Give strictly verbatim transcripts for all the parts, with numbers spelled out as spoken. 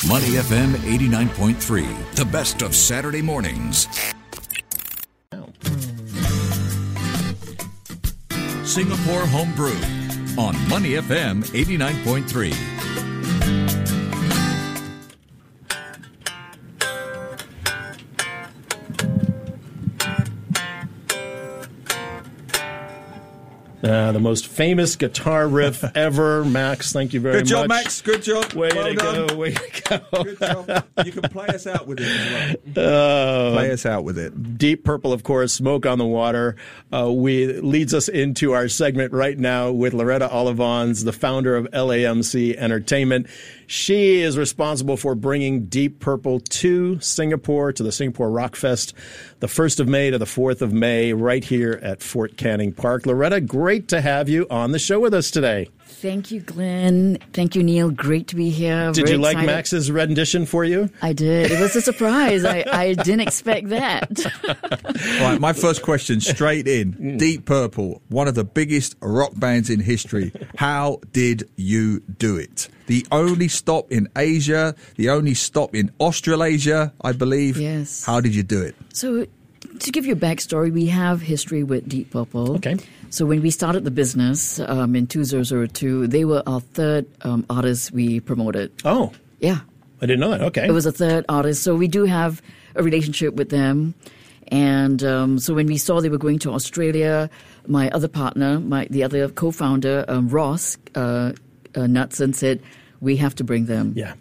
Money F M eighty-nine point three, the best of Saturday mornings. Singapore Homebrew on Money F M eighty-nine point three. Uh, the most famous guitar riff ever. Max, thank you very much. Good job, Max. Good job. Way well to done. go. Way to go. Good job. You can play us out with it as well. Uh, play us out with it. Deep Purple, of course, Smoke on the Water. Uh, we leads us into our segment right now with Loretta Olivans, the founder of L A M C Entertainment. She is responsible for bringing Deep Purple to Singapore, to the Singapore Rock Fest, the first of May to the fourth of May, right here at Fort Canning Park. Loretta, great to have you on the show with us today. Thank you, Glenn. Thank you, Neil. Great to be here. Did Very you like excited. Max's rendition for you? I did. It was a surprise. I, I didn't expect that. Right, my first question, straight in. Deep Purple, one of the biggest rock bands in history. How did you do it? The only stop in Asia, the only stop in Australasia, I believe. Yes. How did you do it? So, to give you a backstory, we have history with Deep Purple. Okay. So when we started the business um, in two thousand two, they were our third um, artist we promoted. Oh, Yeah. I didn't know that. Okay. It was a third artist. So we do have a relationship with them. And um, so when we saw they were going to Australia, my other partner, my the other co-founder, um, Ross uh, uh, Knutson, said, we have to bring them. Yeah.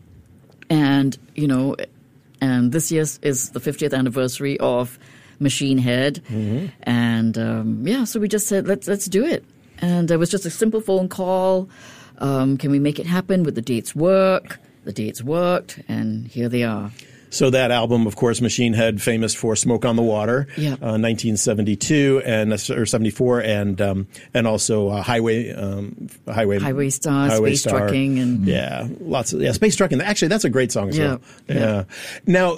And, you know, and this year is the fiftieth anniversary of Machine Head. Mm-hmm. And, um, yeah, so we just said, let's let's do it. And it was just a simple phone call. Um, can we make it happen? Would the dates work? The dates worked, and here they are. So that album, of course, Machine Head, famous for Smoke on the Water, Yeah. uh, nineteen seventy-two and or seventy-four, and um, and also uh, Highway um, Highway Highway Star, Highway Space Star. Trucking, and yeah, lots of yeah, Space Trucking. Actually, that's a great song as Yeah, well. yeah. Yeah. Now,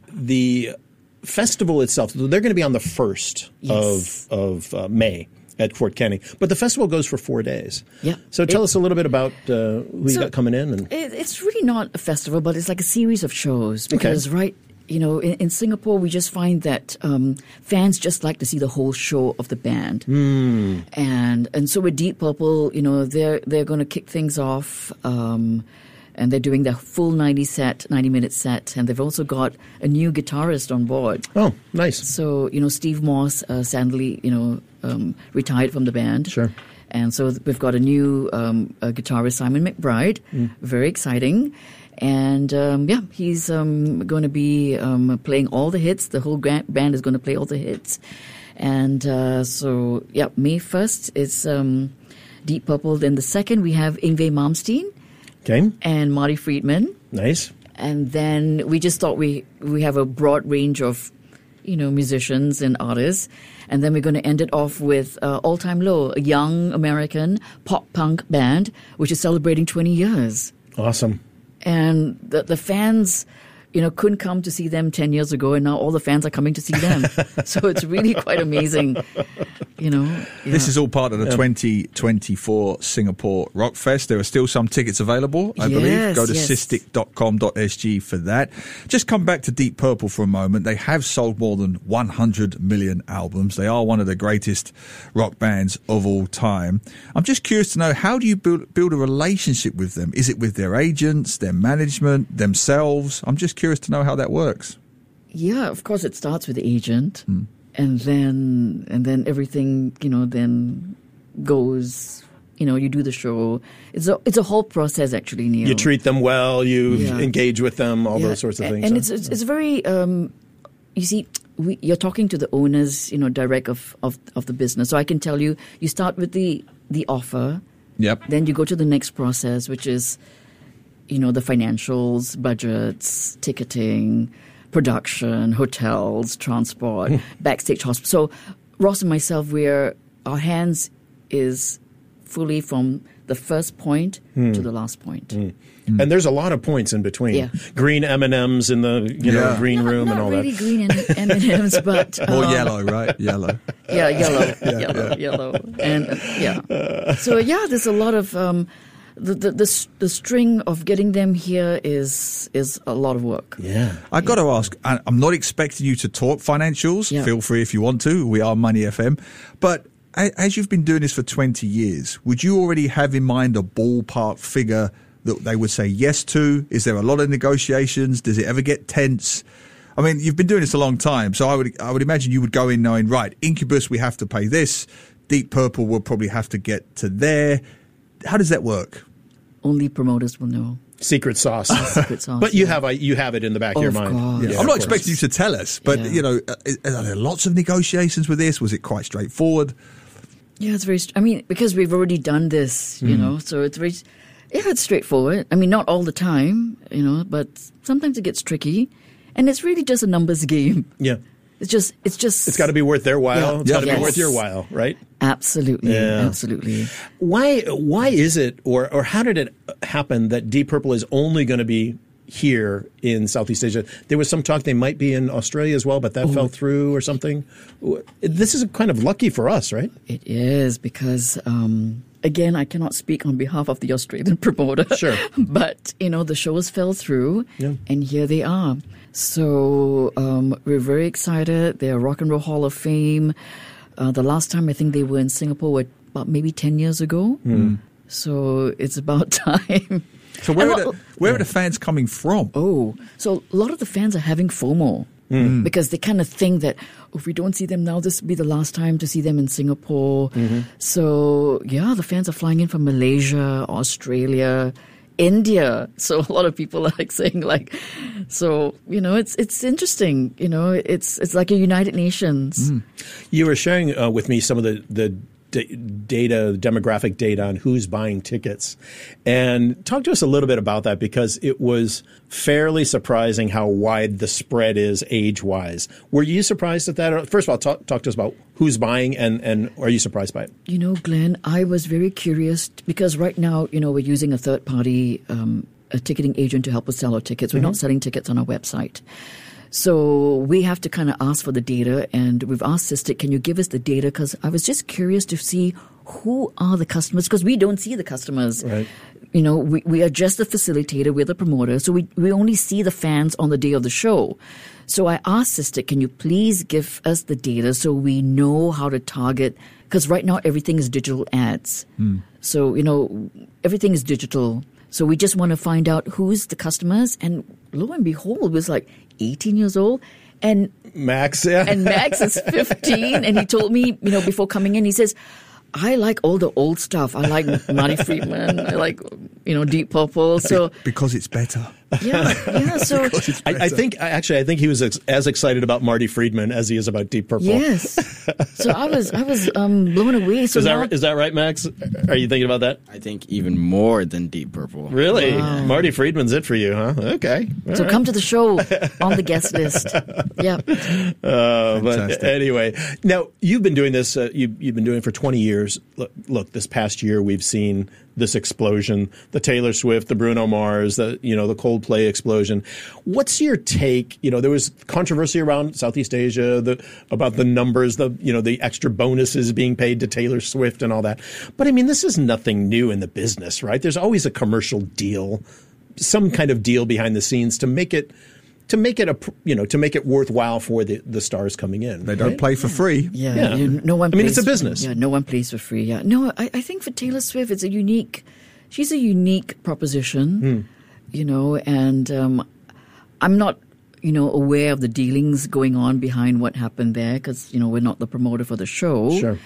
the festival itself, they're going to be on the first Yes. of of uh, May at Fort Canning, but the festival goes for four days. Yeah. So tell It- us a little bit about uh, who you So- got coming in. And It, it's really not a festival, but it's like a series of shows because, right, you know, in, in Singapore, we just find that um, fans just like to see the whole show of the band. Mm. And and so with Deep Purple, you know, they're they're going to kick things off. Um, and they're doing their full ninety set, ninety minute set. And they've also got a new guitarist on board. Oh, nice. So, you know, Steve Moss uh, sadly, you know, um, retired from the band. Sure. And so we've got a new um, a guitarist, Simon McBride. Mm. Very exciting. And, um, yeah, he's um, going to be um, playing all the hits. The whole gra- band is going to play all the hits. And uh, so, yeah, May first is um, Deep Purple. Then the second, we have Yngwie Malmsteen Okay, and Marty Friedman. nice. And then we just thought we we have a broad range of, you know, musicians and artists. And then we're going to end it off with uh, All Time Low, a young American pop punk band, which is celebrating twenty years. Awesome. And the, the fans, you know, couldn't come to see them ten years ago, and now all the fans are coming to see them. So it's really quite amazing, you know. Yeah. This is all part of the twenty twenty-four Singapore Rock Fest. There are still some tickets available, I believe. Yes, Go to yes. cystic dot com dot s g for that. Just come back to Deep Purple for a moment. They have sold more than one hundred million albums. They are one of the greatest rock bands of all time. I'm just curious to know, how do you build, build a relationship with them? Is it with their agents, their management, themselves? I'm just curious to know how that works. Yeah, of course, it starts with the agent, and then and then everything, you know, then goes. You know, you do the show. It's a it's a whole process, actually, Neil. You treat them well, you Yeah. engage with them, all Yeah, those sorts of a- things. And So, it's it's, it's very. Um, you see, we, you're talking to the owners, you know, direct of, of of the business. So I can tell you, you start with the the offer. Yep. Then you go to the next process, which is, you know, the financials, budgets, ticketing, production, hotels, transport, backstage hospital. So Ross and myself, we're our hands is fully from the first point to the last point. and there's a lot of points in between. Yeah. Green M and M's in the you know Yeah. green Not, room not and all really that. green and M and M's, but Or um, yellow, right? Yellow. Yeah, yellow, yellow, yellow, and uh, yeah. So yeah, there's a lot of um, the, the the the string of getting them here is is a lot of work. Yeah. I got to ask, I- I'm not expecting you to talk financials. Yeah. Feel free if you want to. We are Money F M. But a- as you've been doing this for twenty years, would you already have in mind a ballpark figure that they would say yes to? Is there a lot of negotiations? Does it ever get tense? I mean, you've been doing this a long time, so I would I would imagine you would go in knowing, right, Incubus, we have to pay this. Deep Purple will probably have to get to there. How does that work? Only promoters will know. Secret sauce. Secret sauce. But you yeah. have a, you have it in the back of, Of your mind. course. Yeah, Yeah, I'm of not course. expecting you to tell us, but, Yeah. you know, uh, are there lots of negotiations with this? Was it quite straightforward? Yeah, it's very. I mean, because we've already done this, you know, so it's very. Yeah, it's straightforward. I mean, not all the time, you know, but sometimes it gets tricky, and it's really just a numbers game. Yeah. It's just. It's just. It's got to be worth their while. Yeah. It's got to Yes. be worth your while, right? Absolutely. Yeah. Absolutely. Why why is it, or or how did it happen that Deep Purple is only going to be here in Southeast Asia? There was some talk they might be in Australia as well, but that fell through or something. This is kind of lucky for us, right? It is because, um, again, I cannot speak on behalf of the Australian promoter. Sure. But, you know, the shows fell through, Yeah. and here they are. So um, we're very excited. They're Rock and Roll Hall of Fame. Uh, the last time I think they were in Singapore were about maybe ten years ago. So it's about time. So where, And are the, what- where are the fans coming from? Oh, so a lot of the fans are having FOMO because they kind of think that oh, if we don't see them now, this will be the last time to see them in Singapore. So, yeah, the fans are flying in from Malaysia, Australia, India. So a lot of people are like saying like, so, you know, it's it's interesting. You know, it's it's like a United Nations. You were sharing uh, with me some of the, the d- data, demographic data on who's buying tickets. And talk to us a little bit about that, because it was fairly surprising how wide the spread is age-wise. Were you surprised at that? First of all, talk, talk to us about who's buying, and, and are you surprised by it? You know, Glenn, I was very curious because right now, you know, we're using a third party um, a ticketing agent to help us sell our tickets. We're not selling tickets on our website. So we have to kind of ask for the data, and we've asked Systik, can you give us the data? Because I was just curious to see who are the customers, because we don't see the customers. Right. You know, we, we are just the facilitator, we're the promoter, so we, we only see the fans on the day of the show. So I asked Systik, can you please give us the data so we know how to target, because right now everything is digital ads. So, you know, everything is digital. So we just want to find out who's the customers, and lo and behold, it was like eighteen years old. And Max, yeah. and Max is fifteen, and he told me, you know, before coming in, he says, I like all the old stuff. I like Marty Friedman. I like, you know, Deep Purple. So, Because it's better. yeah, yeah. So, I, I think actually, I think he was ex- as excited about Marty Friedman as he is about Deep Purple. yes. So I was, I was um, blown away. So Is now, that is that right, Max? Are you thinking about that? I think even more than Deep Purple. Really, Marty Friedman's it for you, huh? Okay. All so right. come to the show on the guest list. Yeah. Uh, but Fantastic. anyway, now you've been doing this. Uh, you, you've been doing it for twenty years. Look, look, this past year we've seen this explosion: the Taylor Swift, the Bruno Mars, the you know the Coldplay explosion. What's your take? You know, there was controversy around Southeast Asia the, about the numbers, the you know the extra bonuses being paid to Taylor Swift and all that. But I mean, this is nothing new in the business, right? There's always a commercial deal, some kind of deal behind the scenes to make it. To make it a you know to make it worthwhile for the, the stars coming in. They don't right? play for free. Yeah, Yeah. you- no one. I mean, plays it's a for- business. Yeah, no one plays for free. Yeah, no, I, I think for Taylor Swift, it's a unique. She's a unique proposition, you know, and um, I'm not, you know, aware of the dealings going on behind what happened there because you know we're not the promoter for the show. Sure.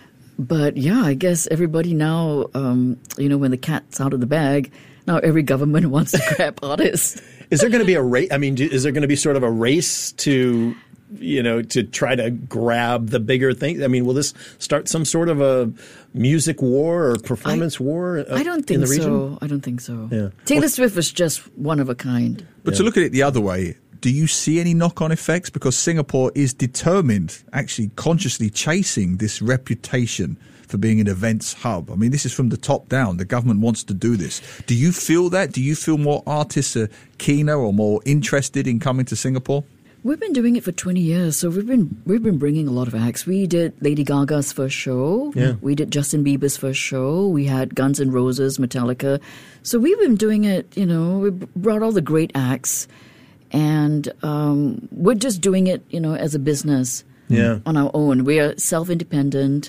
But yeah, I guess everybody now, um, you know, when the cat's out of the bag, now every government wants to grab artists. Is there going to be a race? I mean, do- is there going to be sort of a race to, you know, to try to grab the bigger thing? I mean, will this start some sort of a music war or performance war? Uh, I don't in think the region? so. I don't think so. Yeah. Taylor Swift was just one of a kind. But to look at it the other way, do you see any knock-on effects? Because Singapore is determined, actually consciously chasing this reputation for being an events hub. I mean, this is from the top down. The government wants to do this. Do you feel that? Do you feel more artists are keener or more interested in coming to Singapore? We've been doing it for twenty years, so we've been we've been bringing a lot of acts. We did Lady Gaga's first show. Yeah. We did Justin Bieber's first show. We had Guns N' Roses, Metallica. So we've been doing it, you know, we brought all the great acts, and um, we're just doing it, you know, as a business Yeah. on our own. We are self-independent.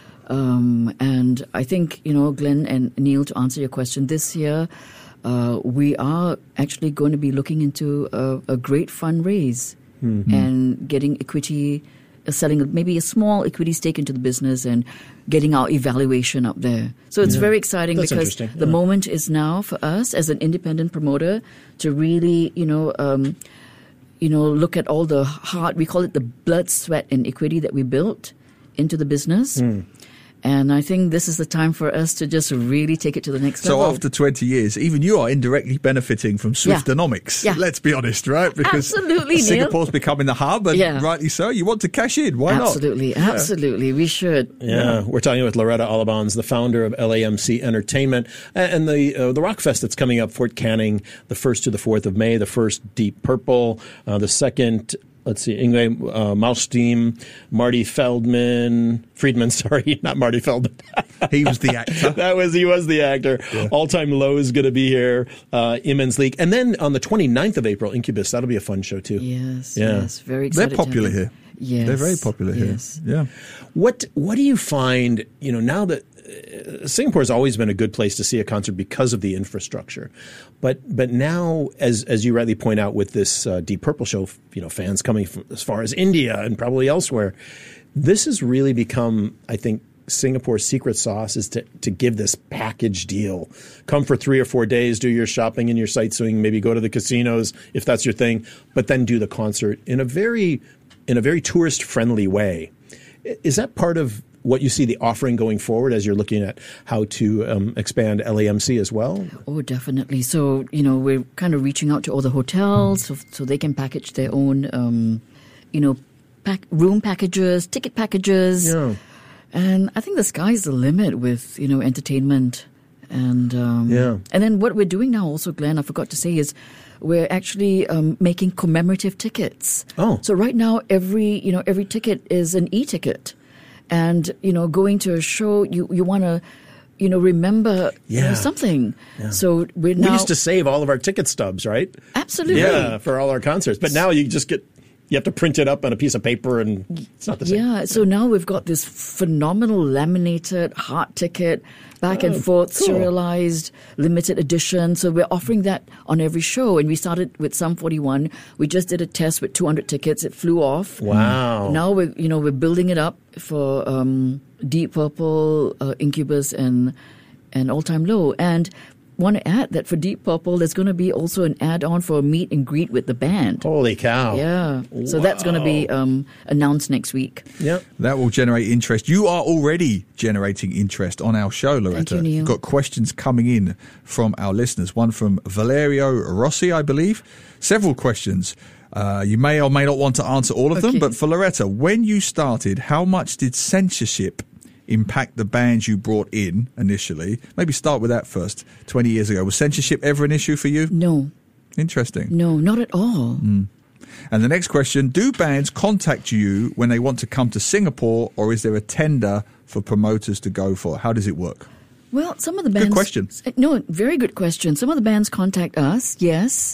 Um, and I think, you know, Glenn and Neil, to answer your question, this year uh, we are actually going to be looking into a, a great fundraise mm-hmm. and getting equity, uh, selling maybe a small equity stake into the business and getting our evaluation up there. So it's Yeah. very exciting That's because interesting. the Yeah. moment is now for us as an independent promoter to really, you know, um, you know, look at all the hard, we call it the blood, sweat, and equity that we built into the business. Mm. And I think this is the time for us to just really take it to the next So level. after twenty years, even you are indirectly benefiting from Swiftonomics. Yeah. Let's be honest, right? Because Absolutely, Neil. Singapore's becoming the hub, and Yeah. rightly so. You want to cash in. Why not? Absolutely, absolutely. We should. Yeah, we're talking with Loretta Olivans, the founder of L A M C Entertainment, and the uh, the Rockfest that's coming up, Fort Canning, the first to the fourth of May. The first, Deep Purple. Uh, the second, let's see, Ingve uh, Malmsteen, Marty Feldman, Friedman. Sorry, not Marty Feldman. He was the actor. That was he was the actor. Yeah. All Time Low is going to be here. Uh, Immense League, and then on the twenty-ninth of April, Incubus. That'll be a fun show too. Yes, Yeah. yes. Very They're excited. to have popular them. here. Yes. They're very popular here. Yes. Yeah. What What do you find? You know, now that uh, Singapore has always been a good place to see a concert because of the infrastructure, but but now, as as you rightly point out, with this uh, Deep Purple show, you know, fans coming from as far as India and probably elsewhere, this has really become, I think, Singapore's secret sauce is to to give this package deal. Come for three or four days, do your shopping and your sightseeing, maybe go to the casinos if that's your thing, but then do the concert in a very in a very tourist friendly way. Is that part of what you see the offering going forward as you're looking at how to um, expand L A M C as well? Oh, definitely. So, you know, we're kind of reaching out to all the hotels so, so they can package their own, um, you know, pack, room packages, ticket packages. Yeah. And I think the sky's the limit with, you know, entertainment. And um, Yeah. and then what we're doing now also, Glenn, I forgot to say, is we're actually um, making commemorative tickets. Oh. So right now, every, you know, every ticket is an e-ticket. And, you know, going to a show, you, you want to, you know, remember you know, Yeah. something. So we're now... We used to save all of our ticket stubs, right? Absolutely. Yeah, for all our concerts. But now you just get, you have to print it up on a piece of paper and it's not the same. Yeah, so now we've got this phenomenal laminated heart ticket, back and Oh, forth, cool. serialized, limited edition. So we're offering that on every show. And we started with Sum forty-one. We just did a test with two hundred tickets. It flew off. Wow. Now we're, you know, we're building it up for um, Deep Purple, uh, Incubus, and and All Time Low. And want to add that for Deep Purple, there's going to be also an add-on for a meet and greet with the band. Holy cow. Yeah. So that's going to be um, announced next week. Yep. That will generate interest. You are already generating interest on our show, Loretta. you, Neil. We've got questions coming in from our listeners. One from Valerio Rossi, I believe. Several questions. Uh, you may or may not want to answer all of Okay. them, but for Loretta, when you started, how much did censorship impact the bands you brought in initially? Maybe start with that first. twenty years ago, was censorship ever an issue for you? No, Interesting. no, not at all. And the next question, do bands contact you when they want to come to Singapore, or is there a tender for promoters to go for? How does it work? Well, some of the bands... question. No, very good question. Some of the bands contact us, yes.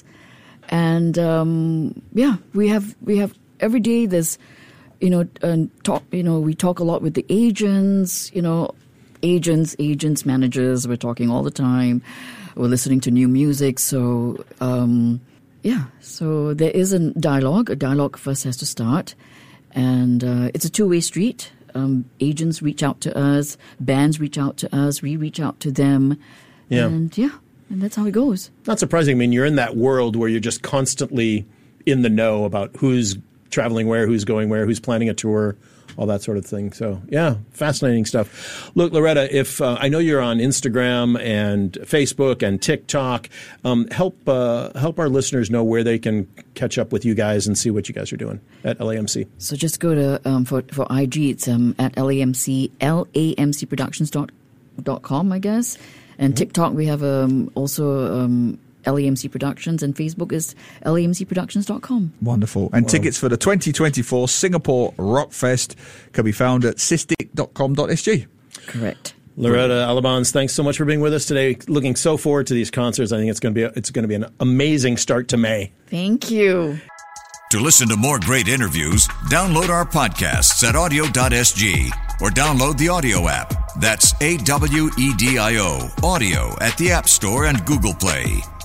And, um, yeah, we have, we have every day there's, you know, uh, talk, you know, we talk a lot with the agents, you know, agents, agents, managers. We're talking all the time. We're listening to new music. So, um, yeah, so there is a dialogue. A dialogue first has to start. And uh, it's a two-way street. Um, agents reach out to us. Bands reach out to us. We reach out to them. Yeah. And, yeah, and that's how it goes. Not surprising. I mean, you're in that world where you're just constantly in the know about who's traveling where, who's going where, who's planning a tour, all that sort of thing. So, yeah, fascinating stuff. Look, Loretta, if uh, I know you're on Instagram and Facebook and TikTok, um, help uh, help our listeners know where they can catch up with you guys and see what you guys are doing at L A M C. So just go to, um, for, for I G, it's um, at L A M C, L A M C Productions dot com, I guess. And TikTok, we have um, also um, L A M C Productions, and Facebook is L A M C productions dot com. Wonderful. And wow. Tickets for the twenty twenty-four Singapore Rock Fest can be found at sysdig dot com dot s g. Correct. Loretta Alabans, thanks so much for being with us today. Looking so forward to these concerts. I think it's going to be a, it's going to be an amazing start to May. Thank you. To listen to more great interviews, download our podcasts at audio dot s g or download the audio app. That's A W E D I O, audio at the App Store and Google Play.